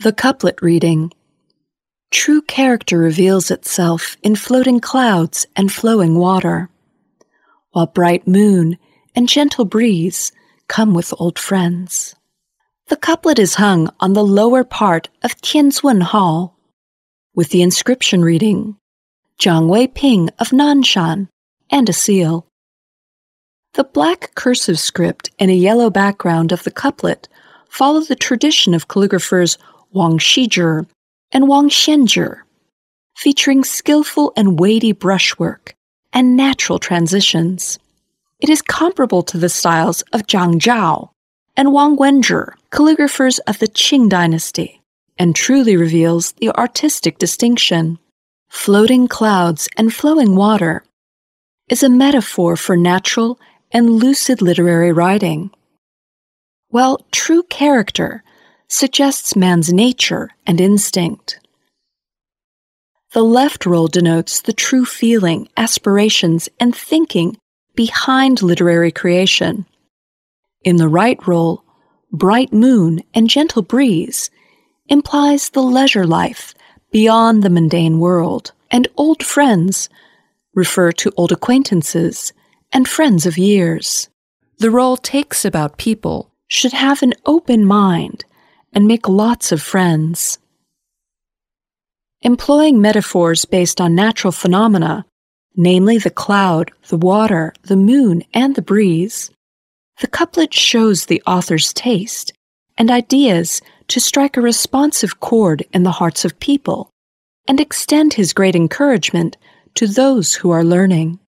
The couplet reading. True character reveals itself in floating clouds and flowing water, while bright moon and gentle breeze come with old friends. The couplet is hung on the lower part of Tianzun Hall, with the inscription reading, Zhang Wei Ping of Nanshan, and a seal. The black cursive script and a yellow background of the couplet follow the tradition of calligraphers Wang Shizhi and Wang Xianzhi, featuring skillful and weighty brushwork and natural transitions. It is comparable to the styles of Zhang Zhao and Wang Wenzhi, calligraphers of the Qing dynasty, and truly reveals the artistic distinction. Floating clouds and flowing water is a metaphor for natural and lucid literary writing, while true character suggests man's nature and instinct. The left role denotes the true feeling, aspirations, and thinking behind literary creation. In the right role, bright moon and gentle breeze implies the leisure life beyond the mundane world, and old friends refer to old acquaintances and friends of years. The role takes about people should have an open mind and make lots of friends. Employing metaphors based on natural phenomena, namely the cloud, the water, the moon, and the breeze, the couplet shows the author's taste and ideas to strike a responsive chord in the hearts of people and extend his great encouragement to those who are learning.